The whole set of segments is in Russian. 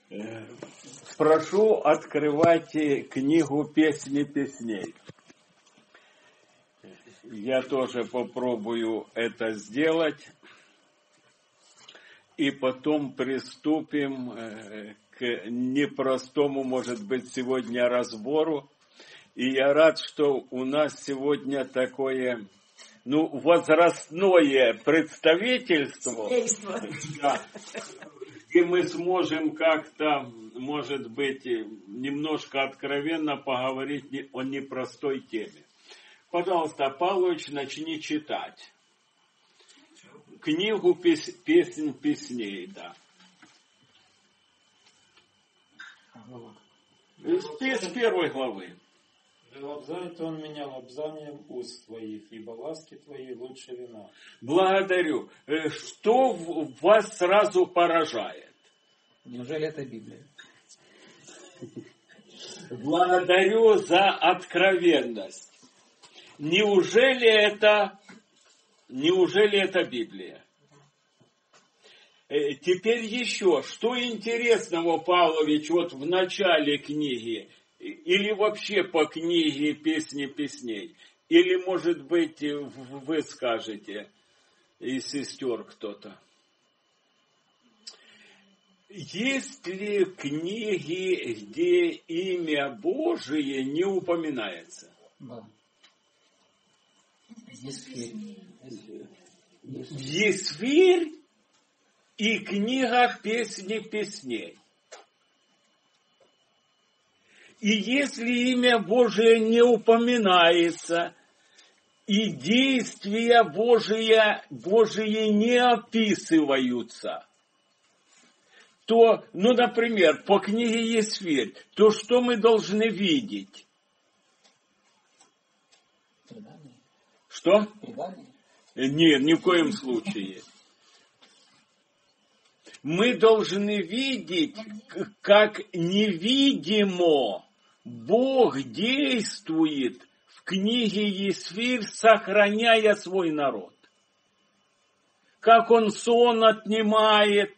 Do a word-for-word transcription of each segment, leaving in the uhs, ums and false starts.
Прошу открывать книгу «Песни песней». Я тоже попробую это сделать. И потом приступим к непростому, может быть, сегодня разбору. И я рад, что у нас сегодня такое, ну, возрастное представительство. Да. И мы сможем как-то, может быть, немножко откровенно поговорить о непростой теме. Пожалуйста, Павлович, начни читать. Книгу пес, песен песней, да. С первой главы. Лобзает он меня лобзанием уст твоих, ибо ласки твои лучше вина. Благодарю. Что вас сразу поражает? Неужели это Библия? Благодарю за откровенность. Неужели это, неужели это Библия? Теперь еще, что интересного, Павлович, вот в начале книги, или вообще по книге «Песни песней», или, может быть, вы скажете, из сестер кто-то. Есть ли книги, где имя Божие не упоминается? Да. Есфирь. Есфирь и книга «Песни песней». И если имя Божие не упоминается, и действия Божие, Божие не описываются, то, ну, например, по книге Есфирь, то что мы должны видеть? Предание. Что? Предание. Нет, ни в коем случае. Мы должны видеть, как невидимо Бог действует в книге Есфирь, сохраняя свой народ. Как Он сон отнимает,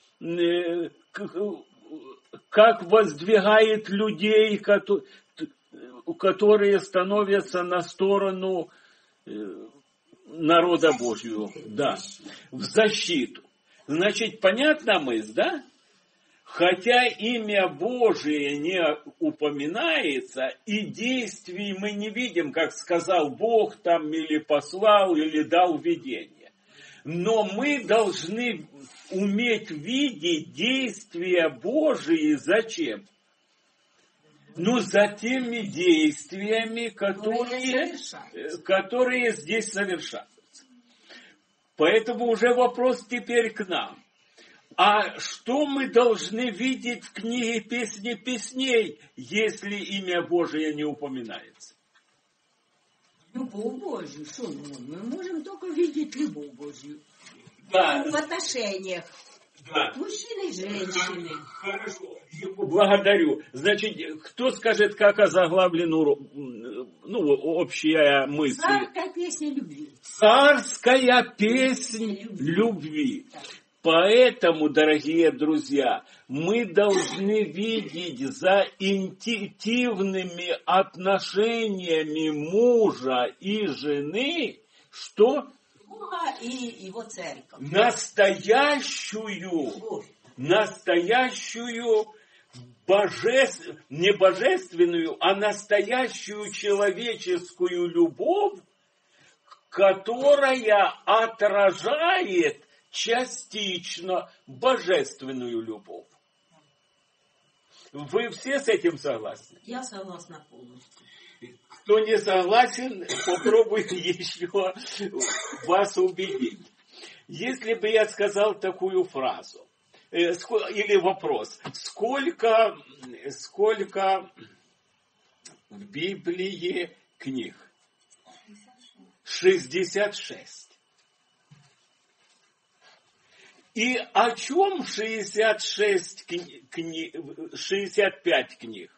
как воздвигает людей, которые становятся на сторону народа Божьего. Да, в защиту. Значит, понятна мысль, да? Хотя имя Божие не упоминается, и действий мы не видим, как сказал Бог там, или послал, или дал видение. Но мы должны уметь видеть действия Божии. Зачем? Ну, за теми действиями, которые, которые здесь совершаются. Поэтому уже вопрос теперь к нам. А что мы должны видеть в книге «Песни песней», если имя Божие не упоминается? Любовь Божью. Что мы? Мы можем только видеть любовь Божью. Да. В отношениях. Да. Мужчины и женщины. Хорошо. Благодарю. Значит, кто скажет, как озаглавлена, ну, общая мысль? Царская песня любви. Царская песня любви. Поэтому, дорогие друзья, мы должны видеть за интимными отношениями мужа и жены, что? Бога и его церковь. Настоящую, настоящую божественную, не божественную, а настоящую человеческую любовь, которая отражает частично божественную любовь. Вы все с этим согласны? Я согласна полностью. Кто не согласен, попробуйте еще вас убедить. Если бы я сказал такую фразу, или вопрос, сколько, сколько в Библии книг? шестьдесят шесть. И о чем шестьдесят шесть книг, шестьдесят пять книг?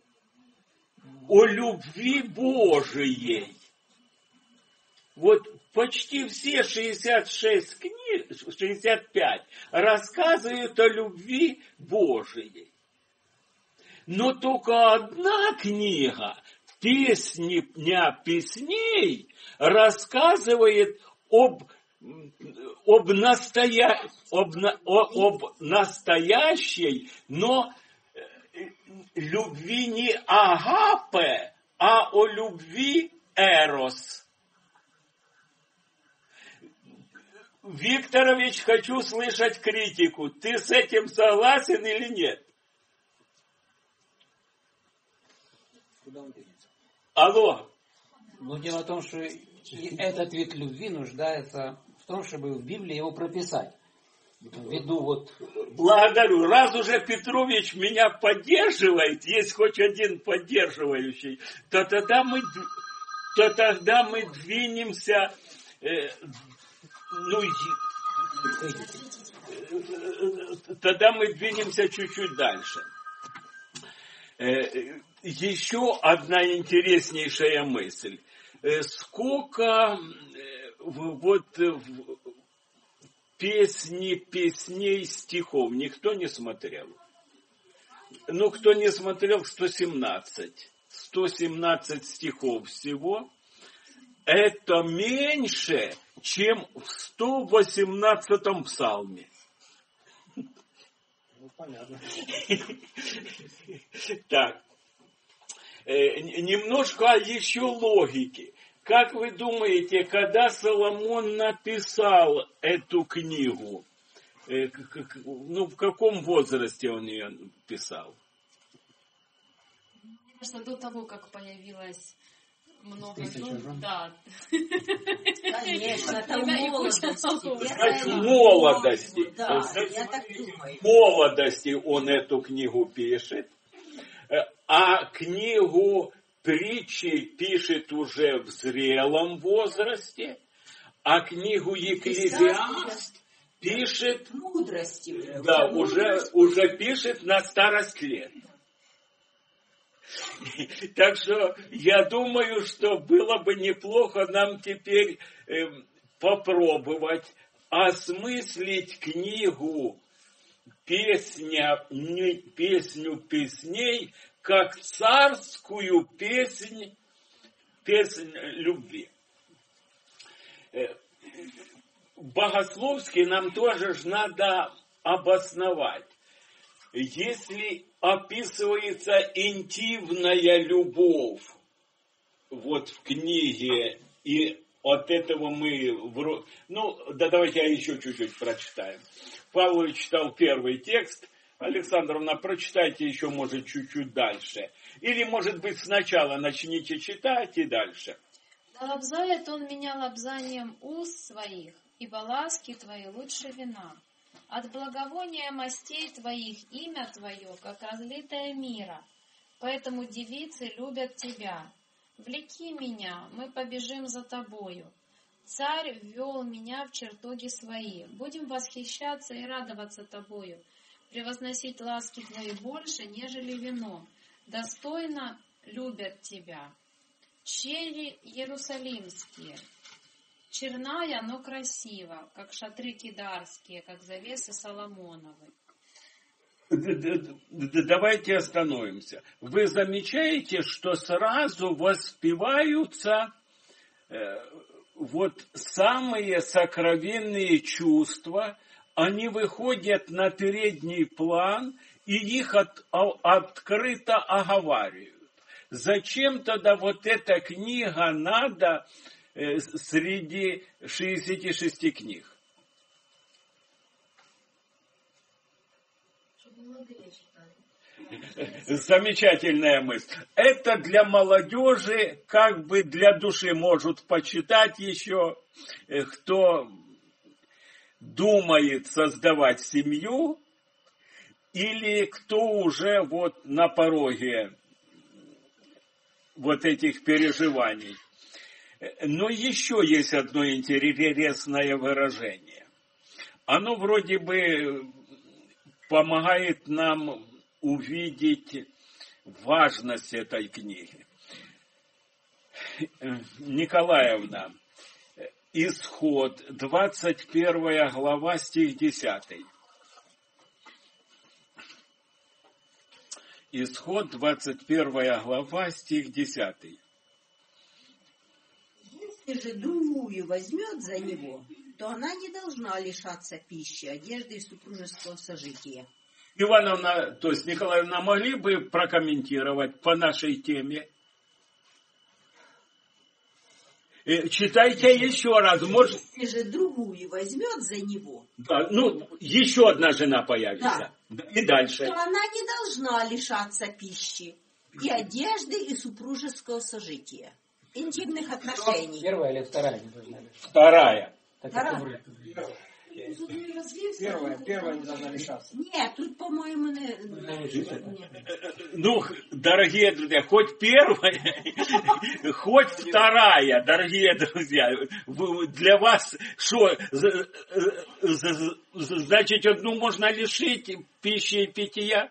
О любви Божией. Вот почти все шестьдесят шесть книг, шестьдесят пять рассказывают о любви Божией. Но только одна книга, «Песни дня песней», рассказывает об, об, настоя, об, об настоящей, но любви не агапе, а о любви эрос. Викторович, хочу слышать критику. Ты с этим согласен или нет? Куда он денется? Алло. Но дело в том, что и этот вид любви нуждается в том, чтобы в Библии его прописать. Ввиду вот... Благодарю. Раз уже Петрович меня поддерживает, есть хоть один поддерживающий, то тогда мы, то тогда мы двинемся, э, ну, э, тогда мы двинемся чуть-чуть дальше. Э, еще одна интереснейшая мысль. Э, сколько э, вот... Э, Песни, песней, стихов. Никто не смотрел. Ну, кто не смотрел, сто семнадцать. сто семнадцать стихов всего. Это меньше, чем в сто восемнадцатом псалме. Ну, понятно. Так. Немножко еще логики. Как вы думаете, когда Соломон написал эту книгу, э, как, ну, в каком возрасте он ее писал? Мне кажется, до того, как появилось много Тысяча жен. Да. Конечно, это в молодости. Значит, в молодости. Да, Значит, я так думаю. в молодости он эту книгу пишет, а книгу притчи пишет уже в зрелом возрасте, а книгу Екклезиаст пишет, Мудрости уже. да, уже, уже пишет на старость лет. Так что я думаю, что было бы неплохо нам теперь э, попробовать осмыслить книгу песня, не, «Песню песней» как царскую песнь, песнь любви. Богословски нам тоже ж надо обосновать. Если описывается интимная любовь вот в книге, и от этого мы... Ну, да давайте я еще чуть-чуть прочитаем. Павел читал первый текст. Александровна, прочитайте еще, может, чуть-чуть дальше. Или, может быть, сначала начните читать и дальше. Да лобзает он меня лобзанием уст своих, ибо ласки твои лучше вина. От благовония мастей твоих имя твое, как разлитое мира. Поэтому девицы любят тебя. Влеки меня, мы побежим за тобою. Царь ввел меня в чертоги свои. Будем восхищаться и радоваться тобою. Превозносить ласки твои больше, нежели вино. Достойно любят тебя. Чери иерусалимские. Черная, но красиво, как шатры кидарские, как завесы Соломоновы. Давайте остановимся. Вы замечаете, что сразу воспеваются э, вот самые сокровенные чувства, они выходят на передний план, и их от, открыто оговаривают. Зачем тогда вот эта книга надо э, среди шестидесяти шести книг? Замечательная мысль. Это для молодежи, как бы для души, может почитать еще, кто думает создавать семью, или кто уже вот на пороге вот этих переживаний. Но еще есть одно интересное выражение. Оно вроде бы помогает нам увидеть важность этой книги. Николаевна, Исход, двадцать первая глава, стих десятый. Исход, двадцать первая глава, стих десятый. Если же другую возьмет за него, то она не должна лишаться пищи, одежды и супружеского сожития. Ивановна, то есть Николаевна, могли бы прокомментировать по нашей теме? Читайте еще раз. Может... Если же другую возьмет за него, да, ну, еще одна жена появится. Да. И дальше. То она не должна лишаться пищи, и одежды, и супружеского сожития. Интимных отношений. Первая или вторая не должна лишаться? Вторая. Так Вторая. это Первая, первая не должна лишаться. Нет, тут, по-моему, не... нет. Ну, дорогие друзья, хоть первая, хоть вторая, дорогие друзья, для вас что, значит, одну можно лишить пищи и питья?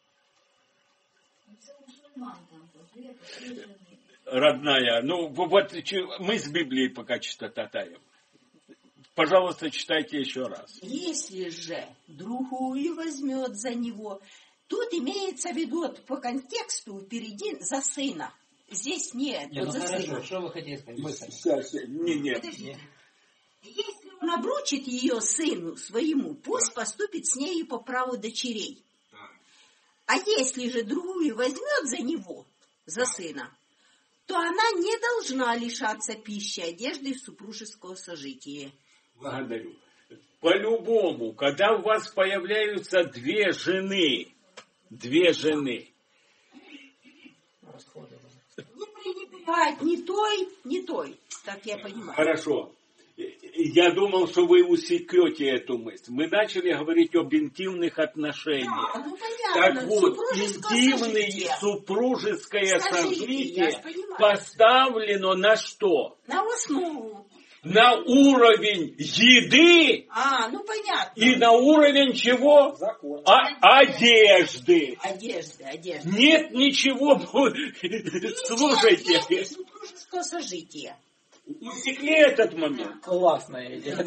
Родная, ну вот мы с Библией пока читатаем. Пожалуйста, читайте еще раз. Если же другую возьмет за него, тут имеется в виду вот, по контексту впереди за сына. Здесь нет, не, вот ну за хорошо, сына. что вы хотите сказать? Мысль. Сейчас, не, не. Подождите. Если он обручит ее сыну своему, пусть поступит с нею по праву дочерей. А если же другую возьмет за него, за сына, то она не должна лишаться пищи, одежды и супружеского сожития. Благодарю. По-любому, когда у вас появляются две жены, две жены. Не пренебрегать ни той, ни той, так я понимаю. Хорошо. Я думал, что вы усекете эту мысль. Мы начали говорить об интимных отношениях. Да, ну понятно. Так вот, интимное сожитие. супружеское Сожитие, сожитие поставлено на что? На основу. На уровень еды А, ну понятно. и на уровень чего? Закон. А, одежды. Одежды, одежды. Нет ничего. Слушайте. Одежды супружеского сожития. Усекли этот момент. Классная идея.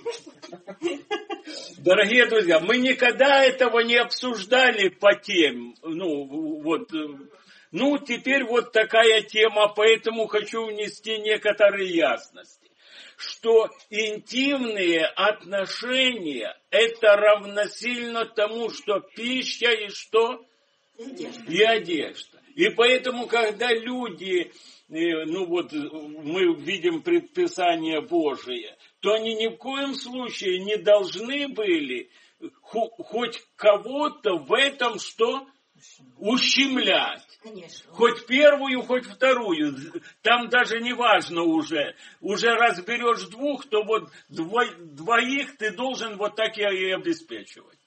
Дорогие друзья, мы никогда этого не обсуждали по тем. Ну, вот. Ну, теперь вот такая тема, поэтому хочу внести некоторые ясности. Что интимные отношения это равносильно тому, что пища и что? И одежда. И одежда. И поэтому, когда люди, ну вот мы видим предписание Божие, то они ни в коем случае не должны были хоть кого-то в этом что? Ущемлять. Конечно. Хоть первую, хоть вторую. Там даже не важно уже. Уже разберешь двух, то вот дво, двоих ты должен вот так и обеспечивать.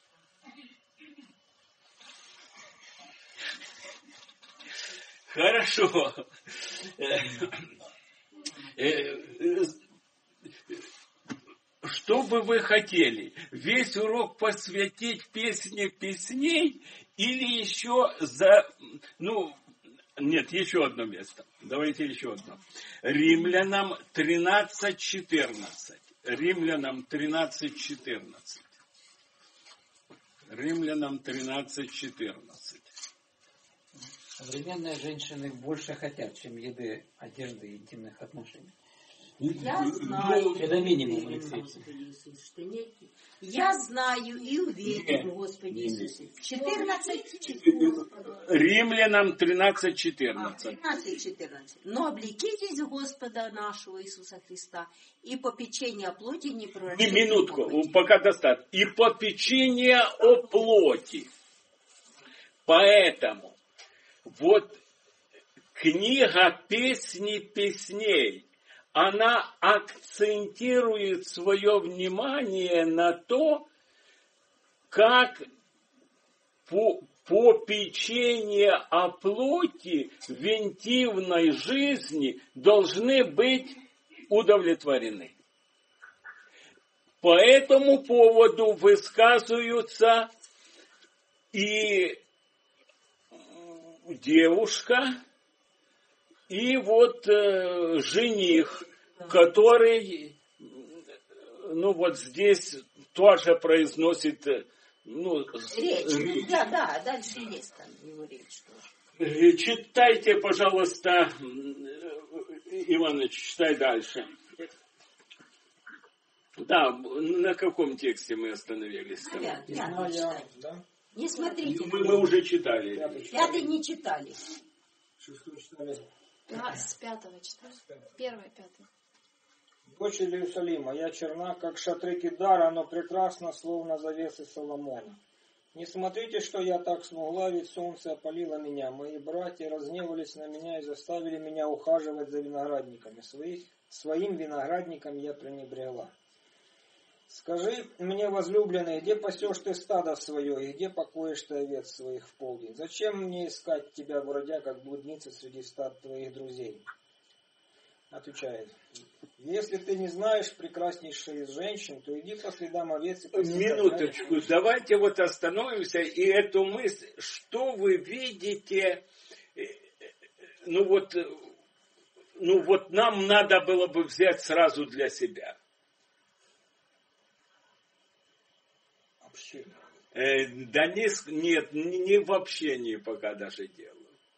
Хорошо. Что бы вы хотели? Весь урок посвятить песне песней или еще за... Ну, нет, еще одно место. Давайте еще одно. Римлянам тринадцать четырнадцать. Римлянам тринадцать четырнадцать. Римлянам тринадцать четырнадцать. Современные женщины больше хотят, чем еды, одежды и интимных отношений. Я знаю. Это минимум, Господи Алексей. Иисус, что нет. Я знаю и уверен в Господе Иисусе. четырнадцать, Римлянам тринадцать четырнадцать. тринадцать, четырнадцать. Но облекитесь Господа нашего Иисуса Христа, и попечение о плоти не И пророчите. минутку, пока достаточно. И попечение о плоти. Поэтому вот книга «Песни песней», она акцентирует свое внимание на то, как по, попечение о плоти в интимной жизни должны быть удовлетворены. По этому поводу высказываются и девушка, и вот э, жених, который, ну вот здесь тоже произносит, ну, Речь. Да, да, дальше есть там его речь тоже. читайте, пожалуйста, Иваныч, читай дальше. Да, на каком тексте мы остановились? Там? Пятый, Ну, пятый я, читайте. да? Не смотрите. Мы, мы уже читали. Пятый не читали. Шестой читали. Да, с пятого читаю. Первый, пятый. Дочь Иерусалима, я черна, как шатры Кедара, но прекрасна, словно завесы Соломона. Не смотрите, что я так смогла, ведь солнце опалило меня. Мои братья разгневались на меня и заставили меня ухаживать за виноградниками. Своих, своим виноградником я пренебрегла. Скажи мне, возлюбленный, где пасешь ты стадо свое, и где покоишь ты овец своих в полдень? Зачем мне искать тебя, бродя, как блудница среди стад твоих друзей? Отвечает: если ты не знаешь прекраснейшей из женщин, то иди по следам овец и паси Минуточку, стадо. давайте вот остановимся и эту мысль, что вы видите, ну вот, ну вот нам надо было бы взять сразу для себя. Общение. Э, да не, нет, не, не в общении пока даже дело.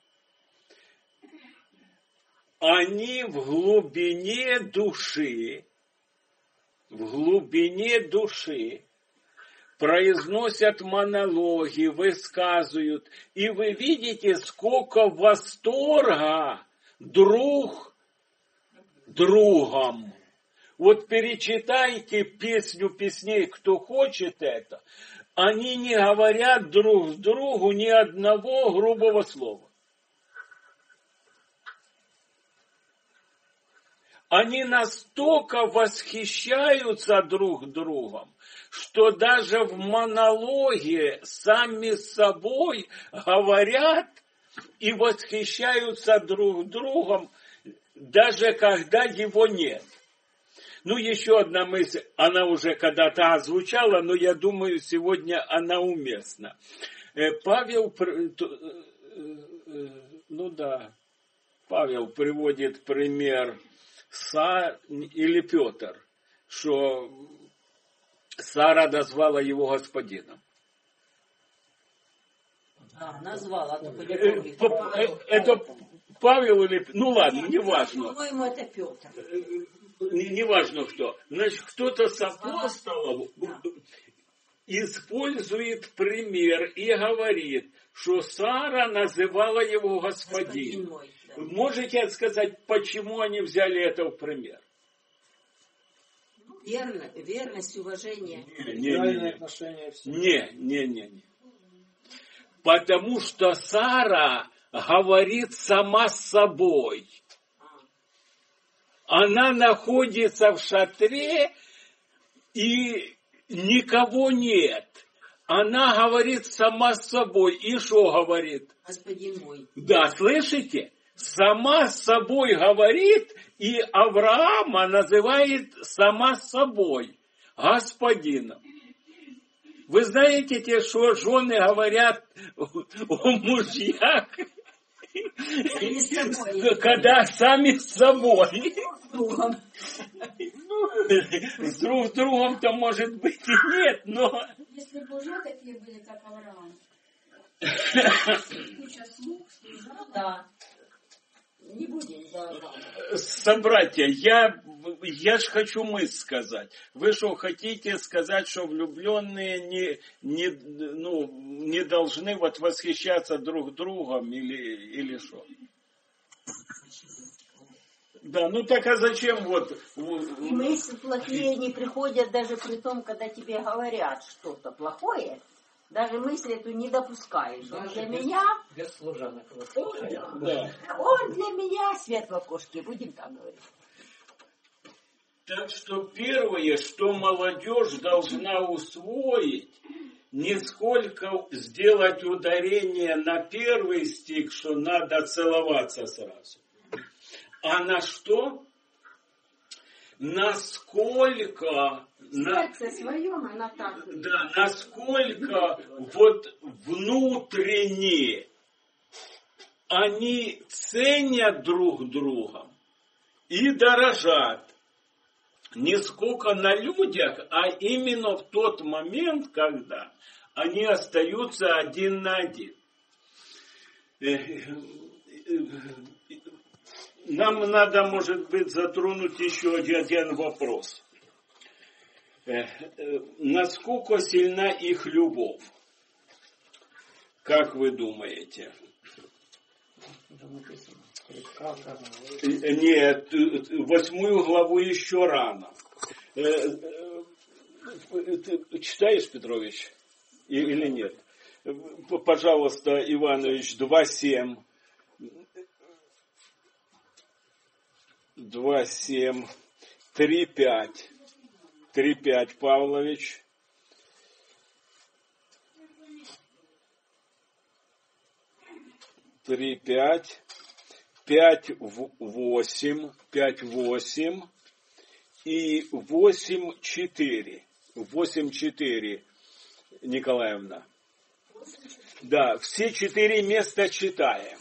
Они в глубине души, в глубине души произносят монологи, высказывают, и вы видите, сколько восторга друг другом. Вот перечитайте песню песней, кто хочет это, они не говорят друг другу ни одного грубого слова. Они настолько восхищаются друг другом, что даже в монологе сами с собой говорят и восхищаются друг другом, даже когда его нет. Ну, еще одна мысль, она уже когда-то озвучала, но я думаю, сегодня она уместна. Павел, ну да, Павел приводит пример Сара или Петр, что Сара назвала его господином. А, назвала, а то по не помню. Это Павел или... Ну ладно, неважно. По-моему, это Петр. Неважно кто. Значит, кто-то с апостолов использует пример и говорит, что Сара называла его господин. Господин мой, да. Можете сказать, почему они взяли это в пример? Верно, верность, уважение. Не, не, Правильное не. отношение всех. Не, не, не, не. Потому что Сара говорит сама с собой. Она находится в шатре, и никого нет. Она говорит сама с собой. И что говорит? Господин мой. Да, слышите? Сама с собой говорит, и Авраама называет сама с собой господином. Вы знаете, те, что жены говорят о мужьях, когда сами с собой. С друг другом-то, может быть, и нет, но... Если бы уже такие были, как Авраам. Куча слуг, Да. Не будем, да, да. Собратья, я, я ж хочу мысль сказать. Вы что, хотите сказать, что влюбленные не, не, ну, не должны вот восхищаться друг другом или, или что? Да, ну так а зачем вот... И мысли плохие не приходят даже при том, когда тебе говорят что-то плохое. Даже мысли эту не допускаешь. Он Даже для без- меня, Без служанок. Да. он для меня свет в окошке, будем так говорить. Так что первое, что молодежь должна усвоить, не сколько сделать ударение на первый стих, что надо целоваться сразу, а на что? Насколько, на, Сердце свое, она так. да, насколько вот внутренне они ценят друг друга и дорожат. не сколько на людях, а именно в тот момент, когда они остаются один на один. Нам надо, может быть, затронуть еще один вопрос. Насколько сильна их любовь? Как вы думаете? Нет, восьмую главу еще рано. Ты читаешь, Петрович, или нет? Пожалуйста, Иванович, два семь. два семь. три пять. три пять, Павлович. три пять. пять восемь. пять восемь. И восемь четыре. восемь четыре, Николаевна. Да, все четыре места читаем.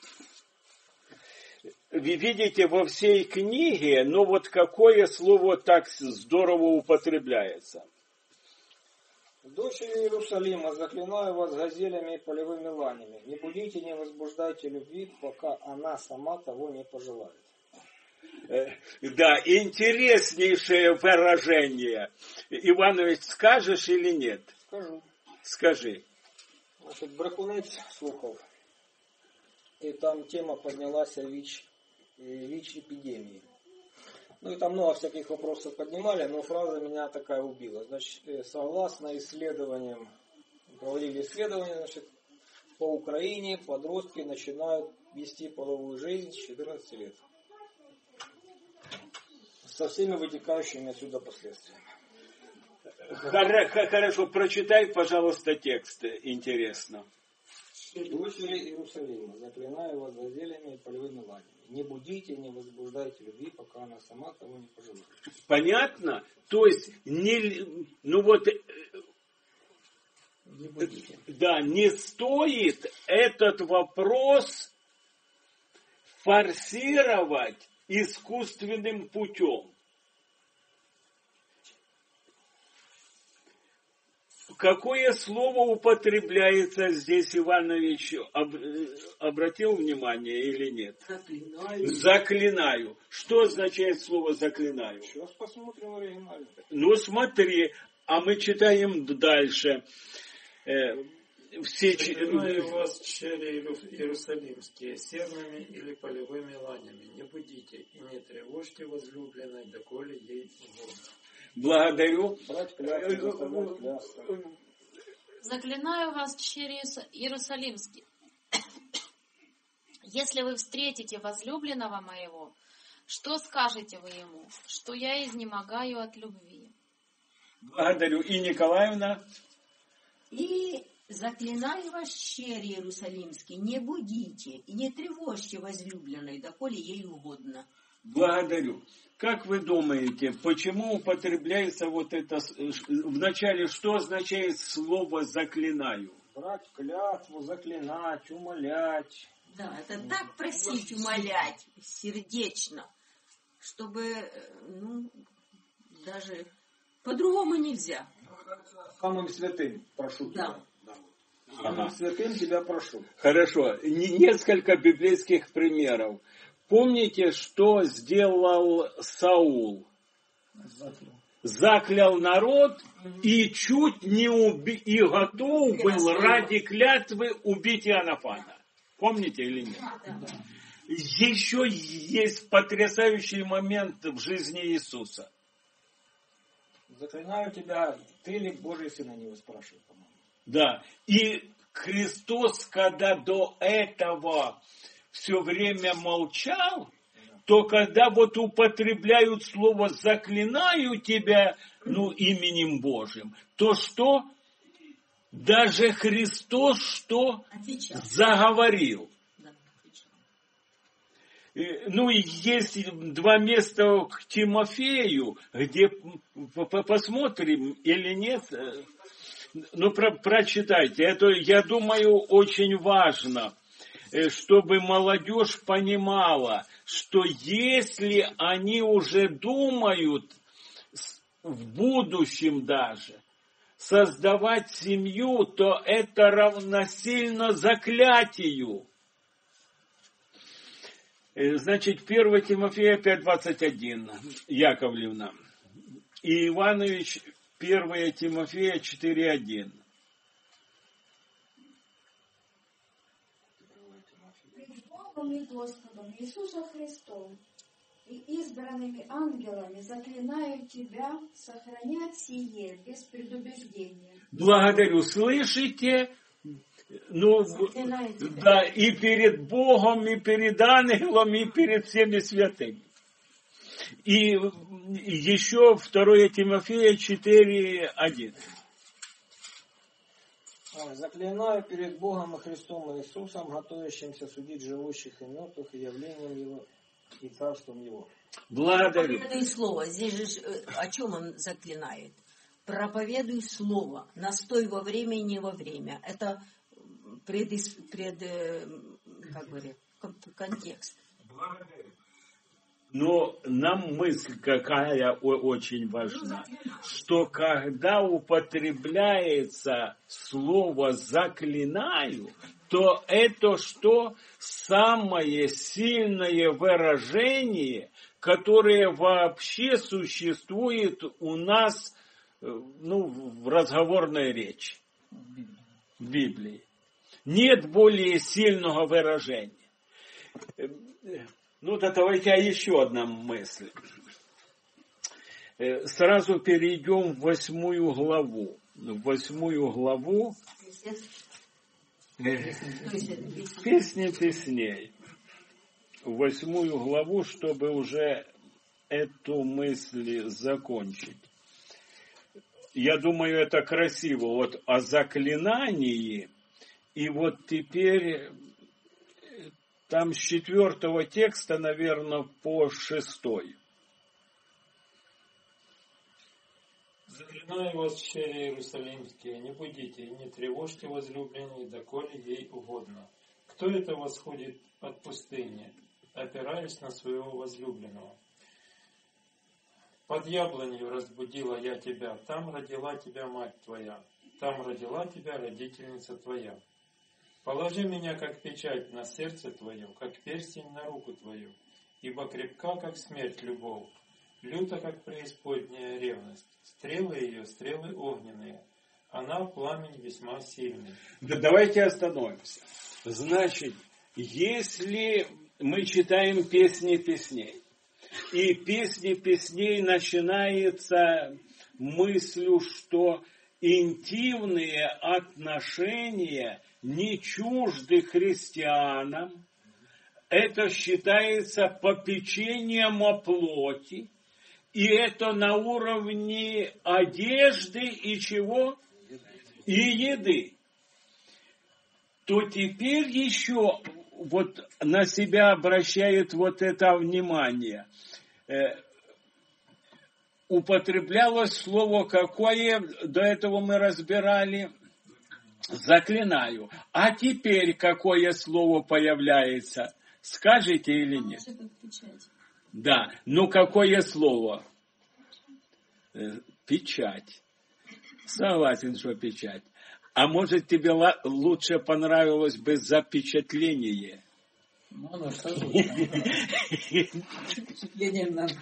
Вы видите во всей книге, но вот какое слово так здорово употребляется. Дочери Иерусалима, заклинаю вас газелями и полевыми ланями. Не будите, не возбуждайте любви, пока она сама того не пожелает. Да, интереснейшее выражение. Иванович, скажешь или нет? Скажу. Скажи. Значит, бракунець слухав. И там тема поднялась о ВИЧ, ВИЧ-эпидемии. Ну и там много всяких вопросов поднимали, но фраза меня такая убила. Значит, согласно исследованиям, проводили исследования, значит, по Украине подростки начинают вести половую жизнь с четырнадцати лет. Со всеми вытекающими отсюда последствиями. Хорошо, прочитай, пожалуйста, текст, интересно. Дочери Иерусалима, заклинаю вас газелями и полевыми ланями. Не будите, не возбуждайте любви, пока она сама того не пожелает. Понятно? То есть, не, ну вот, Не будите. Да, не стоит этот вопрос форсировать искусственным путем. Какое слово употребляется здесь, Иванович, об, обратил внимание или нет? Заклинаю. Заклинаю. Что означает слово заклинаю? Сейчас посмотрим в оригинале. Ну смотри, а мы читаем дальше. Э, все... Заклинаю вас, чери иерусалимские, серными или полевыми ланями. Не будите и не тревожьте возлюбленной, доколе ей угодно. Благодарю. Заклинаю вас, чери Иерусалимский. Если вы встретите возлюбленного моего, что скажете вы ему? Что я изнемогаю от любви. Благодарю. И Николаевна? И заклинаю вас, чери Иерусалимский, не будите и не тревожьте возлюбленной, доколе ей угодно. Благодарю. Как вы думаете, почему употребляется вот это, вначале что означает слово «заклинаю»? Брать клятву, заклинать, умолять. Да, это так просить, умолять, сердечно, чтобы, ну, даже по-другому нельзя. Самым святым прошу Да. тебя. Самым ага. святым тебя прошу. Хорошо. Несколько библейских примеров. Помните, что сделал Саул? Заклял. Заклял народ и чуть не уби... и готов был ради клятвы убить Иоаннафана. Помните или нет? Да. Еще есть потрясающий момент в жизни Иисуса. Заклинаю тебя, ты ли Божий Сын, они его спрашивают, по-моему. Да. И Христос, когда до этого все время молчал, то когда вот употребляют слово «заклинаю тебя», ну, именем Божьим, то что? Даже Христос что? Отвечал. Заговорил. Да, отвечал. Ну, и есть два места к Тимофею, где посмотрим или нет. Ну, про, прочитайте. Это, я думаю, очень важно, чтобы молодежь понимала, что если они уже думают в будущем даже создавать семью, то это равносильно заклятию. Значит, первое Тимофея пять двадцать один, Яковлевна. И Иванович, первое Тимофея четыре один. Пред Богом и Господом Иисусом Христом и избранными ангелами заклинаю тебя сохранять сие без предубеждения. Благодарю. Слышите? Ну, да, и перед Богом, и перед ангелом, и перед всеми святыми. И еще второе Тимофея четыре один. Заклинаю перед Богом и Христом и Иисусом, готовящимся судить живущих и мертвых, и явлением Его, и царством Его. Благодарю. Проповедуй слово. Здесь же о чем он заклинает? Проповедуй слово. Настой во время и не во время. Это пред, пред как говорят, контекст. Благодарю. Но нам мысль какая очень важна, что когда употребляется слово «заклинаю», то это что? Самое сильное выражение, которое вообще существует у нас, ну, в разговорной речи, в Библии. Нет более сильного выражения. Ну, да давайте еще одна мысль. Сразу перейдем в восьмую главу. В восьмую главу Песни песней. В восьмую главу, чтобы уже эту мысль закончить. Я думаю, это красиво. Вот о заклинании. И вот теперь там с четвертого текста, наверное, по шестой. Заклинаю вас, щери иерусалимские, не будите и не тревожьте возлюбленные, доколе ей угодно. Кто это восходит от пустыни, опираясь на своего возлюбленного? Под яблонью разбудила я тебя, там родила тебя мать твоя, там родила тебя родительница твоя. Положи меня, как печать, на сердце твое, как перстень на руку твою, ибо крепка, как смерть, любовь, люта, как преисподняя ревность. Стрелы ее, стрелы огненные, она пламень весьма сильный. Да давайте остановимся. Значит, если мы читаем песни песней, и песни песней начинается мыслью, что интимные отношения не чужды христианам, это считается попечением о плоти, и это на уровне одежды и чего? И еды. То теперь еще вот на себя обращает вот это внимание. Употреблялось слово какое, до этого мы разбирали, заклинаю. А теперь какое слово появляется? Скажете или нет? Да, ну какое слово? Печать. Согласен, что печать. А может тебе лучше понравилось бы запечатление? Ну, ну что же. Впечатлением нам.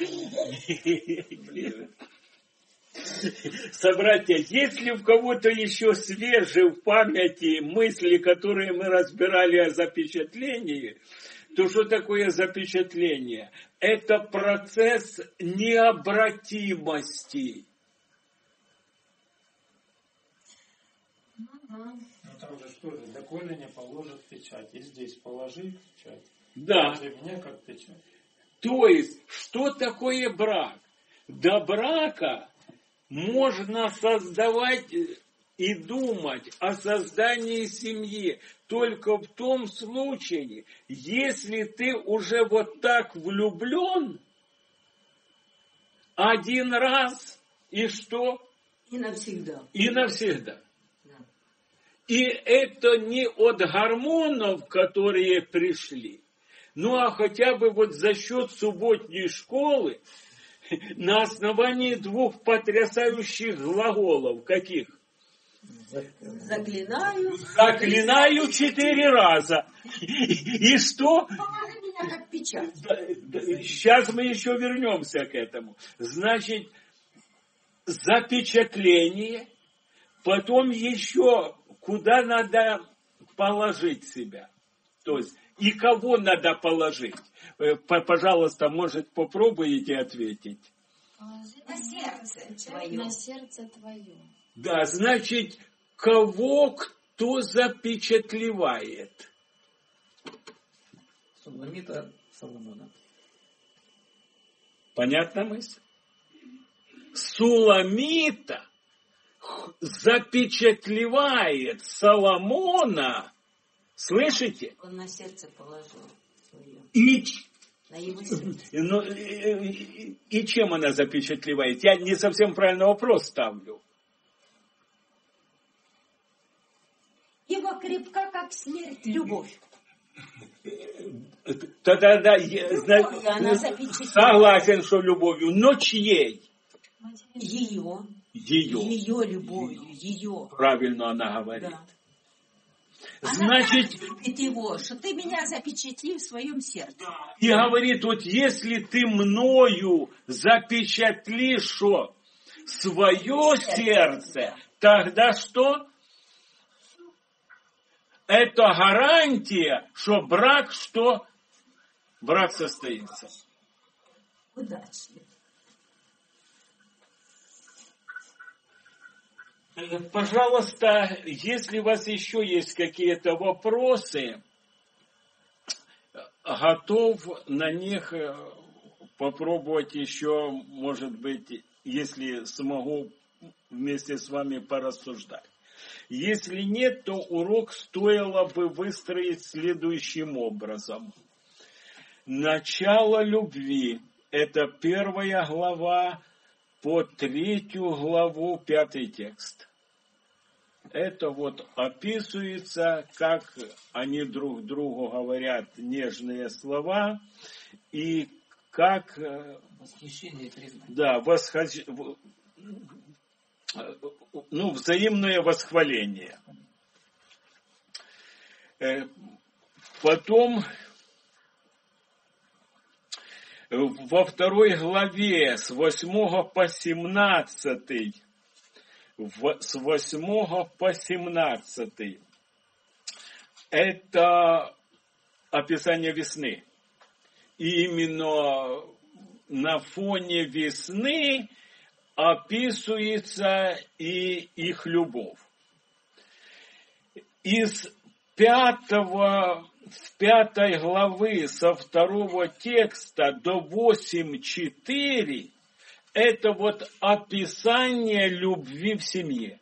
Собратья, если у кого-то еще свежие в памяти мысли, которые мы разбирали о запечатлении, то что такое запечатление? Это процесс необратимости. Ну там же что же, доколе не положат печать. И здесь положи печать. Да. Положи меня как печать. То есть, что такое брак? До брака можно создавать и думать о создании семьи только в том случае, если ты уже вот так влюблен один раз, и что? И навсегда. И навсегда. И это не от гормонов, которые пришли, ну а хотя бы вот за счет субботней школы, На основании двух потрясающих глаголов. Каких? Заклинаю. Заклинаю четыре раза. И что? Положи меня как печать. Сейчас мы еще вернемся к этому. Значит, запечатление, потом еще куда надо положить себя. То есть, и кого надо положить? Пожалуйста, может, попробуете ответить? На сердце твое. На сердце твое. Да, значит, кого кто запечатлевает? Суламита Соломона. Понятна мысль? Суламита запечатлевает Соломона, слышите? Он на сердце положил свое. И, На его сердце. ну, и, и чем она запечатлевает? Я не совсем правильный вопрос ставлю. Его крепка, как смерть, любовь. Тогда, да, я, Любовью она запечатлевает. согласен, что любовью, но чьей? Ее. Ее. Ее любовью, ее. Правильно она говорит. Да. Значит, Она так любит его, что ты меня запечатли в своем сердце. и говорит, вот если ты мною запечатлишь что? Свое сердце, тогда что? Это гарантия, что брак, что? Брак состоится. Удачно. Пожалуйста, если у вас еще есть какие-то вопросы, готов на них попробовать еще, может быть, если смогу вместе с вами порассуждать. Если нет, то урок стоило бы выстроить следующим образом. Начало любви – это первая глава по третью главу, пятый текст. Это вот описывается, как они друг другу говорят нежные слова и как... Восхищение и признание. Да, восхож... ну, взаимное восхваление. Потом во второй главе с восьмого по семнадцатый, с восьмого по семнадцатый, это описание весны. И именно на фоне весны описывается и их любовь. Из пятого, с пятой главы, со второго текста до восемь четыре, это вот описание любви в семье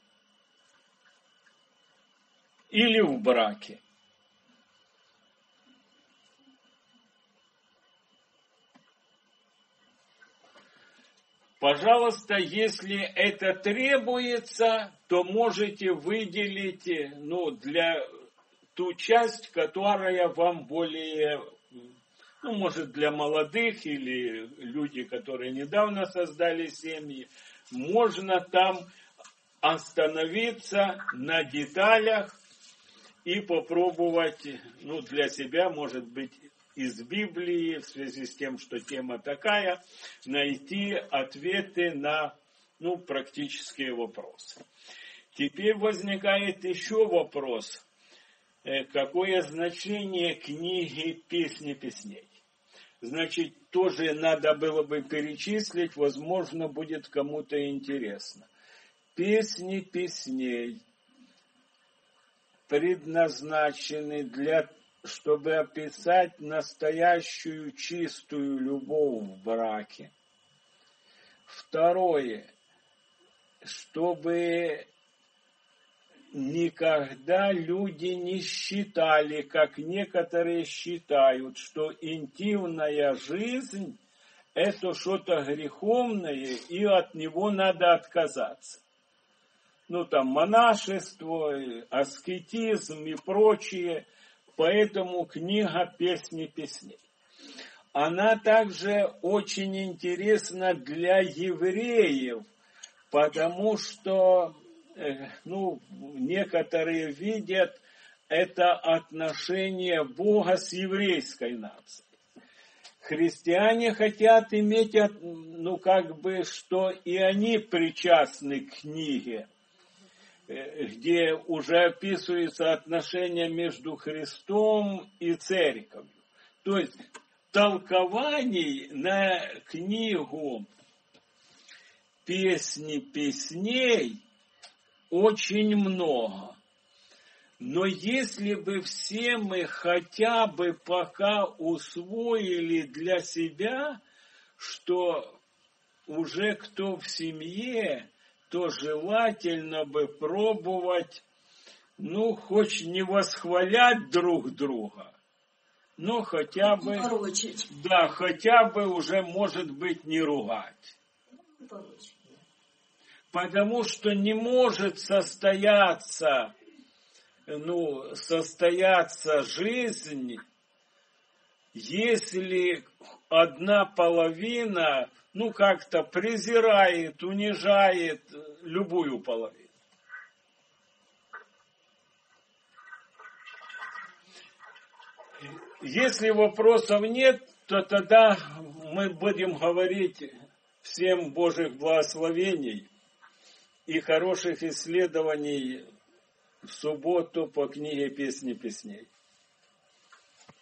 или в браке. Пожалуйста, если это требуется, то можете выделить, ну, для ту часть, которая вам более, ну, может, для молодых или люди, которые недавно создали семьи, можно там остановиться на деталях и попробовать, ну, для себя, может быть, из Библии, в связи с тем, что тема такая, найти ответы на, ну, практические вопросы. Теперь возникает еще вопрос, какое значение книги «Песни песней». Значит, тоже надо было бы перечислить, возможно, будет кому-то интересно. Песни песней предназначены для чтобы описать настоящую чистую любовь в браке. Второе, чтобы никогда люди не считали, как некоторые считают, что интимная жизнь – это что-то греховное, и от него надо отказаться. Ну, там, монашество, аскетизм и прочее. Поэтому книга «Песни песней». она также очень интересна для евреев, потому что, ну, некоторые видят это отношение Бога с еврейской нацией. Христиане хотят иметь, ну, как бы, что и они причастны к книге, где уже описываются отношения между Христом и Церковью. То есть толкований на книгу «Песни песней» очень много. Но если бы все мы хотя бы пока усвоили для себя, что уже кто в семье, то желательно бы пробовать, ну, хоть не восхвалять друг друга, но хотя бы, Порочить. да, хотя бы уже, может быть, не ругать. Порочить. Потому что не может состояться, ну, состояться жизнь, если одна половина, ну, как-то презирает, унижает любую половину. Если вопросов нет, то тогда мы будем говорить всем Божьих благословений и хороших исследований в субботу по книге «Песни песней».